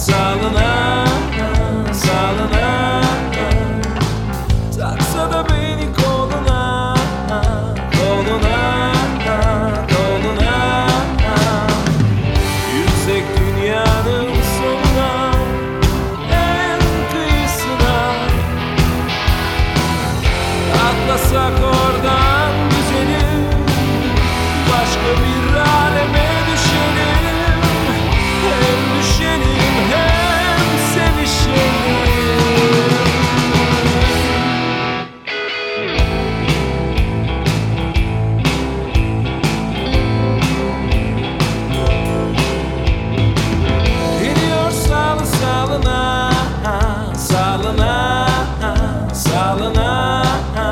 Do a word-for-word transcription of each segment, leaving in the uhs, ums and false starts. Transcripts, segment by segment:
Sağlığına, sağlığına, taksa da beni koluna, koluna, koluna. Yüksek dünyanın sonuna, en kıyısına, atlasak oradan güzelim, başka bir aleme düşelim. Hem düşelim hem sevişelim. Gidiyor sağlı sağlına, sağlına, sağlına,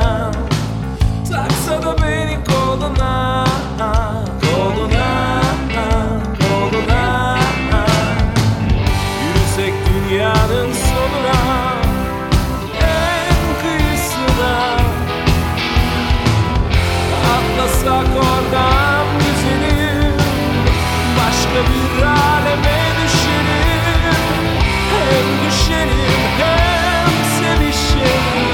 taksa da beni koluna, koluna, koluna. Yürüsek dünyanın sonuna, en kıyısına, atlasak oradan güzelim, başka bir aleme düşelim. Hem düşelim hem sevişelim.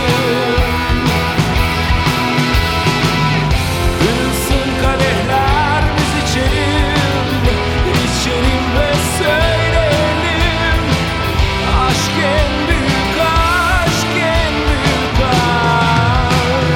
Kırılsın kadehler, biz içelim, içelim ve söyleyelim. Aşk en büyük aşk, en büyük aşk.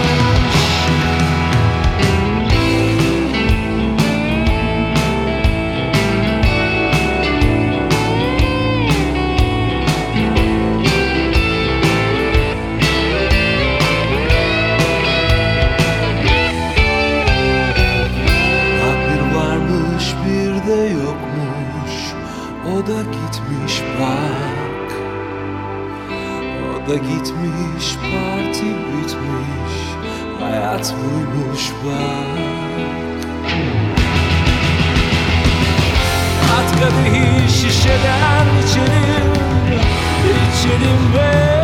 Bak bir varmış bir de yokmuş, o da gitmiş bak. O da gitmiş, parti bitmiş, hayat buymuş bak. At kadehi şişeden içelim, içelim ve